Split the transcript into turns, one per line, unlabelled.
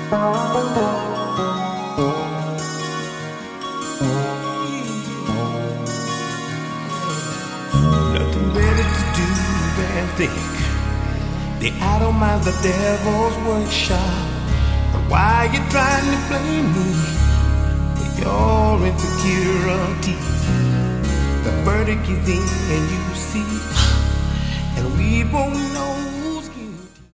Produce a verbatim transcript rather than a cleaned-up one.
Nothing better to do than think the idle mind, the devil's workshop. But why you trying to blame me for your insecurities? The verdict is in and you see, and we won't know